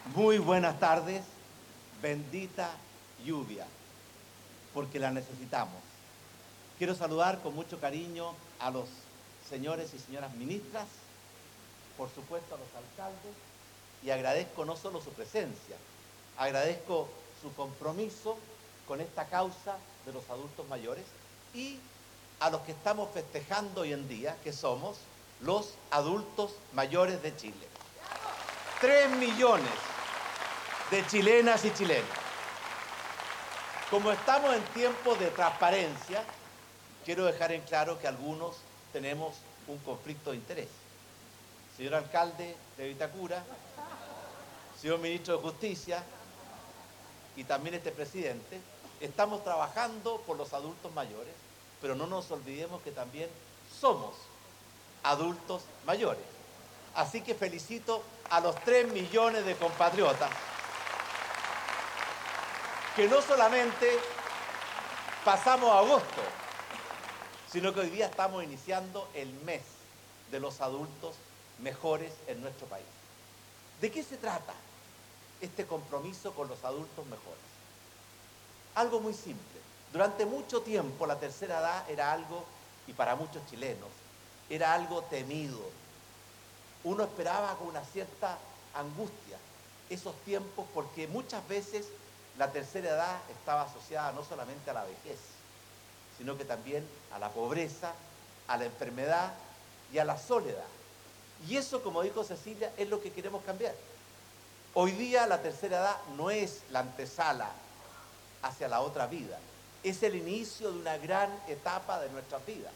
Muy buenas tardes, bendita lluvia, porque la necesitamos. Quiero saludar con mucho cariño a los señores y señoras ministras, por supuesto a los alcaldes, y agradezco no solo su presencia, agradezco su compromiso con esta causa de los adultos mayores y a los que estamos festejando hoy en día, que somos los adultos mayores de Chile. 3 millones de chilenas y chilenos. Como estamos en tiempos de transparencia, quiero dejar en claro que algunos tenemos un conflicto de interés. Señor alcalde de Vitacura, señor ministro de Justicia y también este presidente, estamos trabajando por los adultos mayores, pero no nos olvidemos que también somos adultos mayores. Así que felicito a los 3 millones de compatriotas que no solamente pasamos agosto, sino que hoy día estamos iniciando el mes de los adultos mejores en nuestro país. ¿De qué se trata este compromiso con los adultos mejores? Algo muy simple. Durante mucho tiempo la tercera edad era algo, y para muchos chilenos, era algo temido. Uno esperaba con una cierta angustia esos tiempos porque muchas veces la tercera edad estaba asociada no solamente a la vejez, sino que también a la pobreza, a la enfermedad y a la soledad. Y eso, como dijo Cecilia, es lo que queremos cambiar. Hoy día la tercera edad no es la antesala hacia la otra vida, es el inicio de una gran etapa de nuestras vidas.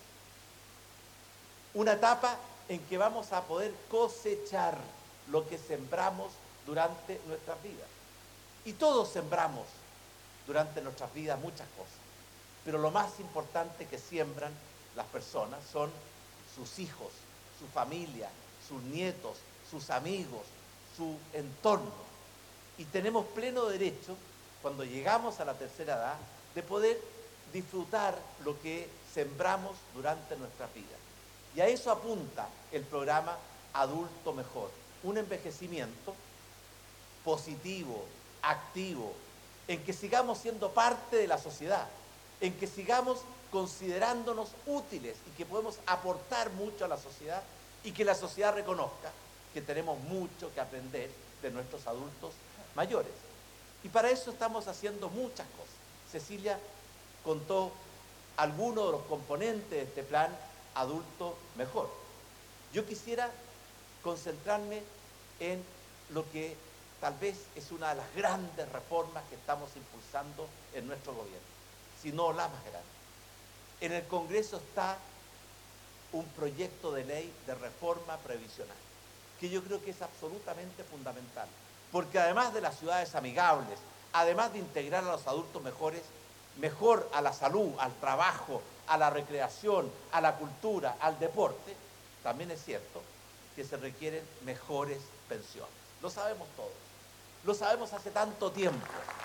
Una etapa en que vamos a poder cosechar lo que sembramos durante nuestras vidas. Y todos sembramos durante nuestras vidas muchas cosas, pero lo más importante que siembran las personas son sus hijos, su familia, sus nietos, sus amigos, su entorno. Y tenemos pleno derecho, cuando llegamos a la tercera edad, de poder disfrutar lo que sembramos durante nuestras vidas. Y a eso apunta el programa Adulto Mejor, un envejecimiento positivo, activo, en que sigamos siendo parte de la sociedad, en que sigamos considerándonos útiles y que podemos aportar mucho a la sociedad y que la sociedad reconozca que tenemos mucho que aprender de nuestros adultos mayores. Y para eso estamos haciendo muchas cosas. Cecilia contó algunos de los componentes de este plan Adulto Mejor. Yo quisiera concentrarme en lo que tal vez es una de las grandes reformas que estamos impulsando en nuestro gobierno, si no la más grande. En el Congreso está un proyecto de ley de reforma previsional, que yo creo que es absolutamente fundamental, porque además de las ciudades amigables, además de integrar a los adultos mejor a la salud, al trabajo, a la recreación, a la cultura, al deporte, también es cierto que se requieren mejores pensiones. Lo sabemos todos. Lo sabemos hace tanto tiempo.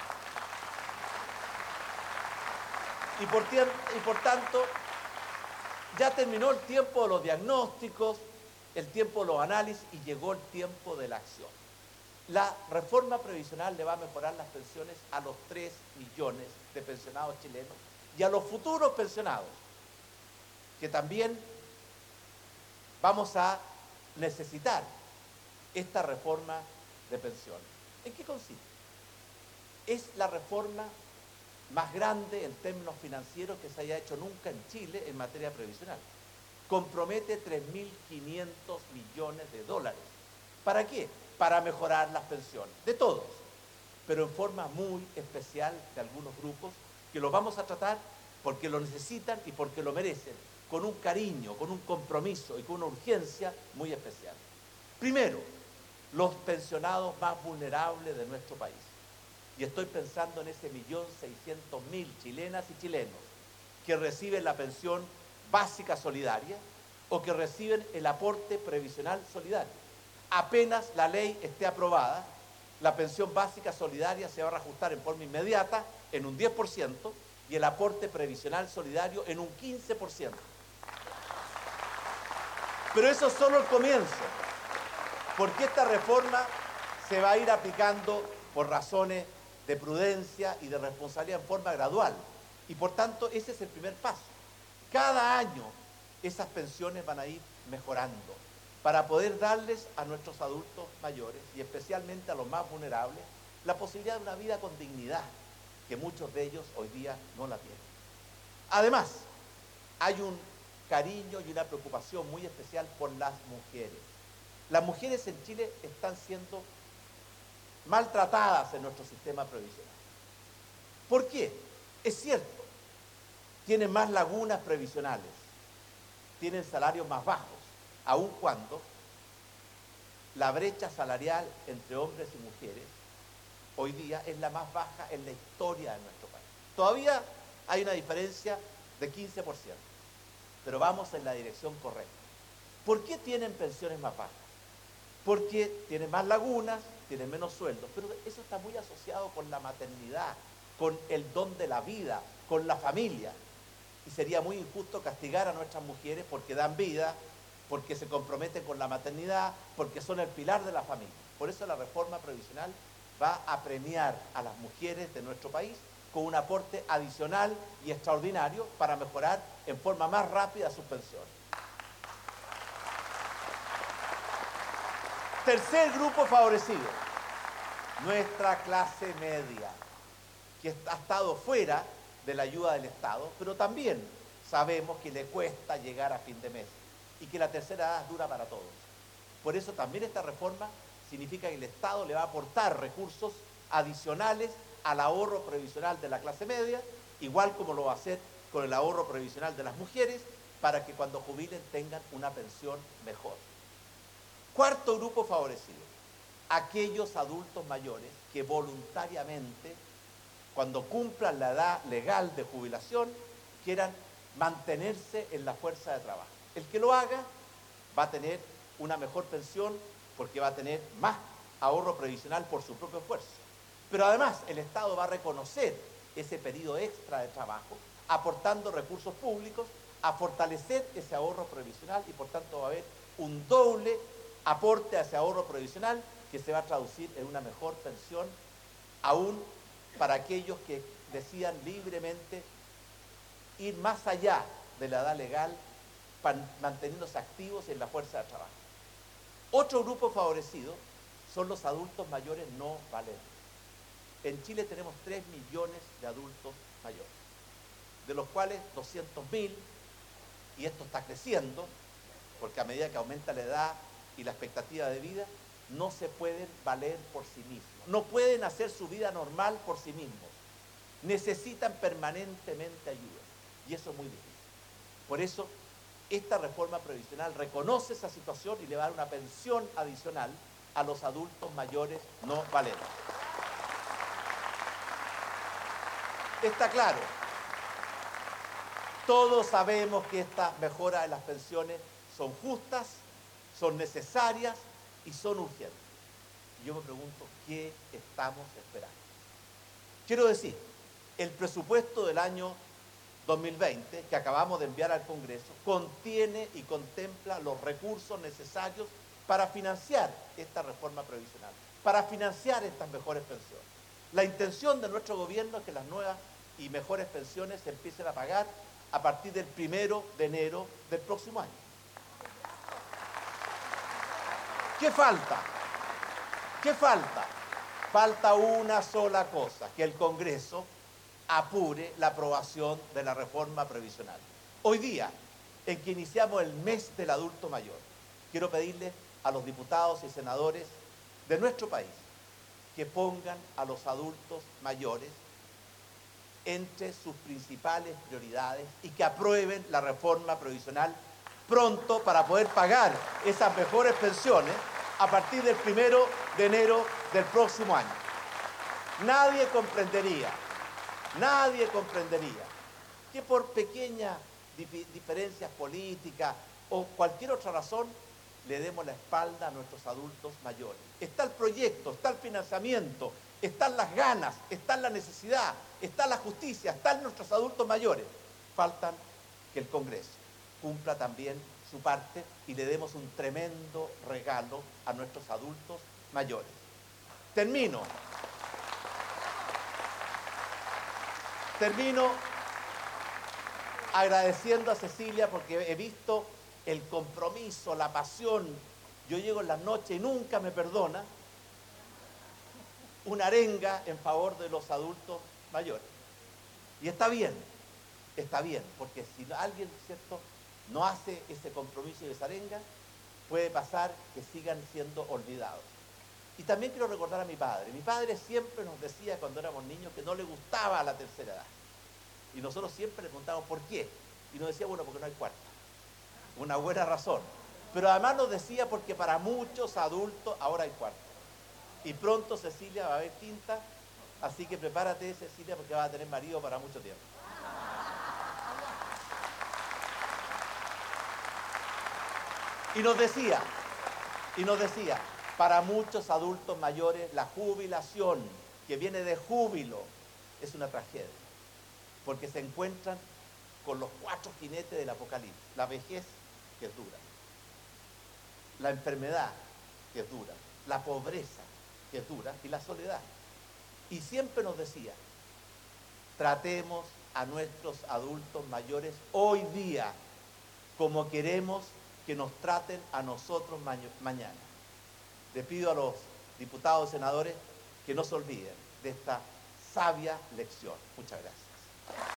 Y por tanto, ya terminó el tiempo de los diagnósticos, el tiempo de los análisis y llegó el tiempo de la acción. La reforma previsional le va a mejorar las pensiones a los 3 millones de pensionados chilenos y a los futuros pensionados, que también vamos a necesitar esta reforma de pensiones. ¿En qué consiste? Es la reforma más grande en términos financieros que se haya hecho nunca en Chile en materia previsional. Compromete 3.500 millones de dólares. ¿Para qué? Para mejorar las pensiones, de todos, pero en forma muy especial de algunos grupos que los vamos a tratar porque lo necesitan y porque lo merecen, con un cariño, con un compromiso y con una urgencia muy especial. Primero, los pensionados más vulnerables de nuestro país. Y estoy pensando en ese 1.600.000 chilenas y chilenos que reciben la pensión básica solidaria o que reciben el aporte previsional solidario. Apenas la ley esté aprobada, la pensión básica solidaria se va a reajustar en forma inmediata en un 10% y el aporte previsional solidario en un 15%. Pero eso es solo el comienzo, porque esta reforma se va a ir aplicando por razones de prudencia y de responsabilidad en forma gradual. Y por tanto, ese es el primer paso. Cada año esas pensiones van a ir mejorando para poder darles a nuestros adultos mayores y especialmente a los más vulnerables la posibilidad de una vida con dignidad, que muchos de ellos hoy día no la tienen. Además, hay un cariño y una preocupación muy especial por las mujeres. Las mujeres en Chile están siendo maltratadas en nuestro sistema previsional. ¿Por qué? Es cierto, tienen más lagunas previsionales, tienen salarios más bajos, aun cuando la brecha salarial entre hombres y mujeres hoy día es la más baja en la historia de nuestro país. Todavía hay una diferencia de 15%, pero vamos en la dirección correcta. ¿Por qué tienen pensiones más bajas? Porque tienen más lagunas, tienen menos sueldos, pero eso está muy asociado con la maternidad, con el don de la vida, con la familia. Y sería muy injusto castigar a nuestras mujeres porque dan vida, porque se comprometen con la maternidad, porque son el pilar de la familia. Por eso la reforma previsional va a premiar a las mujeres de nuestro país con un aporte adicional y extraordinario para mejorar en forma más rápida sus pensiones. Tercer grupo favorecido, nuestra clase media, que ha estado fuera de la ayuda del Estado, pero también sabemos que le cuesta llegar a fin de mes y que la tercera edad dura para todos. Por eso también esta reforma significa que el Estado le va a aportar recursos adicionales al ahorro previsional de la clase media, igual como lo va a hacer con el ahorro previsional de las mujeres, para que cuando jubilen tengan una pensión mejor. Cuarto grupo favorecido, aquellos adultos mayores que voluntariamente, cuando cumplan la edad legal de jubilación, quieran mantenerse en la fuerza de trabajo. El que lo haga va a tener una mejor pensión porque va a tener más ahorro previsional por su propio esfuerzo. Pero además el Estado va a reconocer ese periodo extra de trabajo, aportando recursos públicos a fortalecer ese ahorro previsional y por tanto va a haber un doble aporte a ese ahorro previsional que se va a traducir en una mejor pensión, aún para aquellos que decidan libremente ir más allá de la edad legal, manteniéndose activos en la fuerza de trabajo. Otro grupo favorecido son los adultos mayores no valentes. En Chile tenemos 3 millones de adultos mayores, de los cuales 200.000, y esto está creciendo, porque a medida que aumenta la edad y la expectativa de vida, no se pueden valer por sí mismos, no pueden hacer su vida normal por sí mismos, necesitan permanentemente ayuda, y eso es muy difícil. Por eso, esta reforma previsional reconoce esa situación y le va a dar una pensión adicional a los adultos mayores no valentes. Está claro, todos sabemos que estas mejoras en las pensiones son justas, son necesarias y son urgentes. Y yo me pregunto, ¿qué estamos esperando? Quiero decir, el presupuesto del año 2020, que acabamos de enviar al Congreso, contiene y contempla los recursos necesarios para financiar esta reforma previsional, para financiar estas mejores pensiones. La intención de nuestro gobierno es que las nuevas y mejores pensiones se empiecen a pagar a partir del 1 de enero del próximo año. ¿Qué falta? ¿Qué falta? Falta una sola cosa, que el Congreso apure la aprobación de la reforma previsional. Hoy día, en que iniciamos el mes del adulto mayor, quiero pedirle a los diputados y senadores de nuestro país que pongan a los adultos mayores entre sus principales prioridades y que aprueben la reforma previsional pronto para poder pagar esas mejores pensiones a partir del 1 de enero del próximo año. Nadie comprendería que por pequeñas diferencias políticas o cualquier otra razón le demos la espalda a nuestros adultos mayores. Está el proyecto, está el financiamiento, están las ganas, está la necesidad, está la justicia, están nuestros adultos mayores. Faltan que el Congreso cumpla también su parte y le demos un tremendo regalo a nuestros adultos mayores. Termino. Termino agradeciendo a Cecilia porque he visto el compromiso, la pasión. Yo llego en las noches y nunca me perdona una arenga en favor de los adultos mayores. Y está bien, porque si alguien, ¿cierto?, no hace ese compromiso y esa arenga, puede pasar que sigan siendo olvidados. Y también quiero recordar a mi padre. Mi padre siempre nos decía cuando éramos niños que no le gustaba la tercera edad. Y nosotros siempre le preguntábamos por qué. Y nos decía, bueno, porque no hay cuarta. Una buena razón. Pero además nos decía porque para muchos adultos ahora hay cuarta. Y pronto, Cecilia, va a haber quinta. Así que prepárate, Cecilia, porque vas a tener marido para mucho tiempo. Y nos decía, para muchos adultos mayores la jubilación, que viene de júbilo, es una tragedia, porque se encuentran con los 4 jinetes del apocalipsis: la vejez, que es dura, la enfermedad, que es dura, la pobreza, que es dura, y la soledad. Y siempre nos decía, tratemos a nuestros adultos mayores hoy día como queremos que nos traten a nosotros mañana. Le pido a los diputados y senadores que no se olviden de esta sabia lección. Muchas gracias.